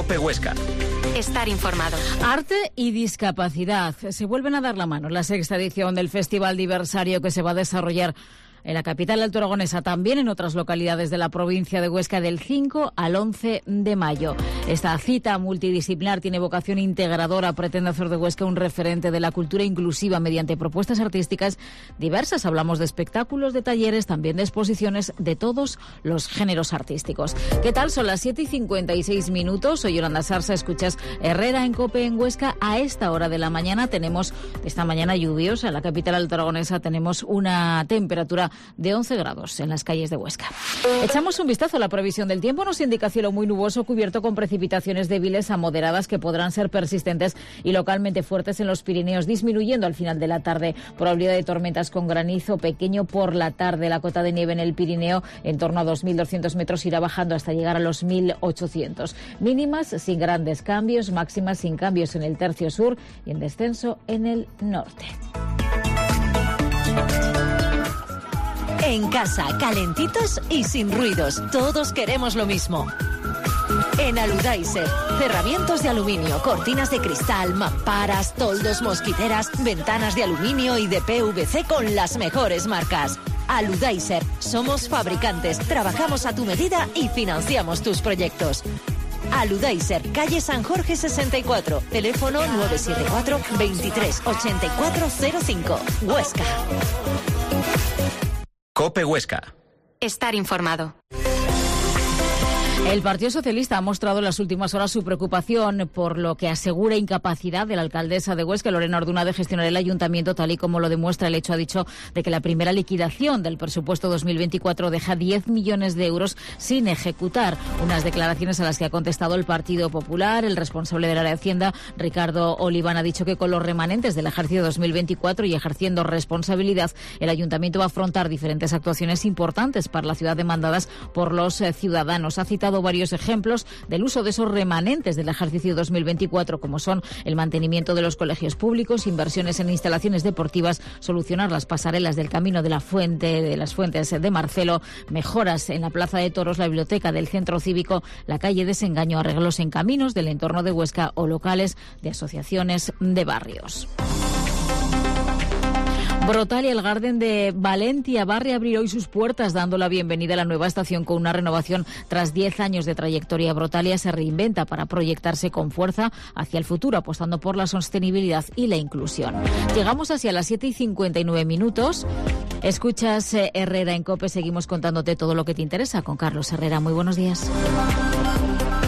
COPE Huesca. Estar informado. Arte y discapacidad se vuelven a dar la mano. La sexta edición del Festival Diversario que se va a desarrollar en la capital altoaragonesa, también en otras localidades de la provincia de Huesca, del 5 al 11 de mayo. Esta cita multidisciplinar tiene vocación integradora, pretende hacer de Huesca un referente de la cultura inclusiva mediante propuestas artísticas diversas. Hablamos de espectáculos, de talleres, también de exposiciones de todos los géneros artísticos. ¿Qué tal? Son las 7:56. Soy Yolanda Sarsa, escuchas Herrera en COPE en Huesca. A esta hora de la mañana tenemos, esta mañana lluviosa, en la capital altoaragonesa tenemos una temperatura de 11 grados en las calles de Huesca. Echamos un vistazo a la previsión del tiempo. Nos indica cielo muy nuboso cubierto con precipitaciones débiles a moderadas que podrán ser persistentes y localmente fuertes en los Pirineos, disminuyendo al final de la tarde. Probabilidad de tormentas con granizo pequeño por la tarde. La cota de nieve en el Pirineo en torno a 2.200 metros irá bajando hasta llegar a los 1.800. Mínimas sin grandes cambios, máximas sin cambios en el tercio sur y en descenso en el norte. En casa, calentitos y sin ruidos. Todos queremos lo mismo. En Aludaiser, cerramientos de aluminio, cortinas de cristal, mamparas, toldos, mosquiteras, ventanas de aluminio y de PVC con las mejores marcas. Aludaiser, somos fabricantes, trabajamos a tu medida y financiamos tus proyectos. Aludaiser, calle San Jorge 64, teléfono 974 23 8405, Huesca. COPE Huesca. Estar informado. El Partido Socialista ha mostrado en las últimas horas su preocupación por lo que asegura incapacidad de la alcaldesa de Huesca, Lorena Orduna, de gestionar el ayuntamiento tal y como lo demuestra el hecho, ha dicho, de que la primera liquidación del presupuesto 2024 deja 10 millones de euros sin ejecutar. Unas declaraciones a las que ha contestado el Partido Popular. El responsable del área de Hacienda, Ricardo Oliván, ha dicho que con los remanentes del ejercicio 2024 y ejerciendo responsabilidad, el ayuntamiento va a afrontar diferentes actuaciones importantes para la ciudad demandadas por los ciudadanos. Ha citado varios ejemplos del uso de esos remanentes del ejercicio 2024, como son el mantenimiento de los colegios públicos, inversiones en instalaciones deportivas, solucionar las pasarelas del Camino de la Fuente, de las Fuentes de Marcelo, mejoras en la Plaza de Toros, la biblioteca del Centro Cívico, la calle Desengaño, arreglos en caminos del entorno de Huesca o locales de asociaciones de barrios. Brotalia, el Garden de Valentia Barri, abrirá hoy sus puertas dando la bienvenida a la nueva estación con una renovación tras 10 años de trayectoria. Brotalia se reinventa para proyectarse con fuerza hacia el futuro, apostando por la sostenibilidad y la inclusión. Llegamos hacia las 7:59. Escuchas Herrera en COPE, seguimos contándote todo lo que te interesa con Carlos Herrera. Muy buenos días.